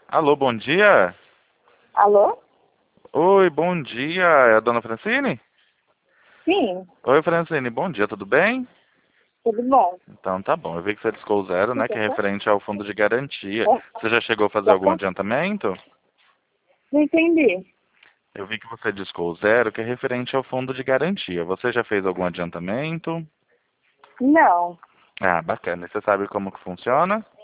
Alô, bom dia. Alô? Oi, bom dia. É a dona Francine? Sim, Oi, Francine, bom dia, tudo bem? tudo bom. Então tá bom. Eu vi que você discou o zero, né? Que é referente ao fundo de garantia. Você já chegou a fazer algum adiantamento? Não entendi. Eu vi que você discou o zero, que é referente ao fundo de garantia. Você já fez algum adiantamento? Não, Ah, bacana. E você sabe como que funciona?